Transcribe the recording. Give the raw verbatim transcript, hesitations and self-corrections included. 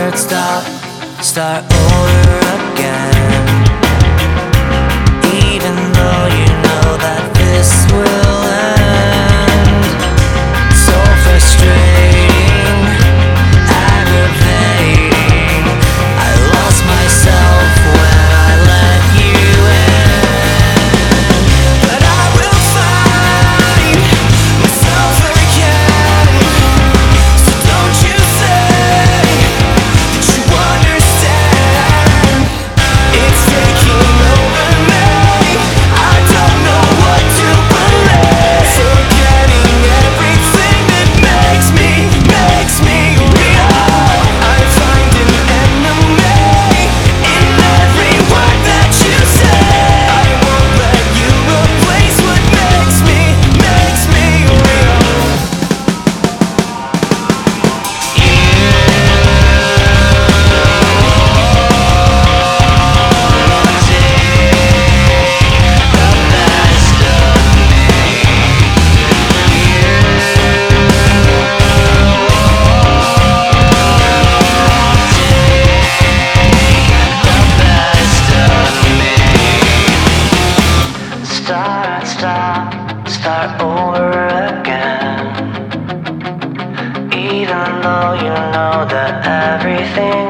Start, stop, start over again. Even though you know that this will end. So frustrating, aggravating. I lost myself when I let you in. But I will find myself again. So don't you say that you understand. It's taking over me. I don't know what to believe. Forgetting everything that makes me, makes me real. I find an enemy in every word that you say. I won't let you replace what makes me, makes me real. Start, stop, start over again. Even though you know that everything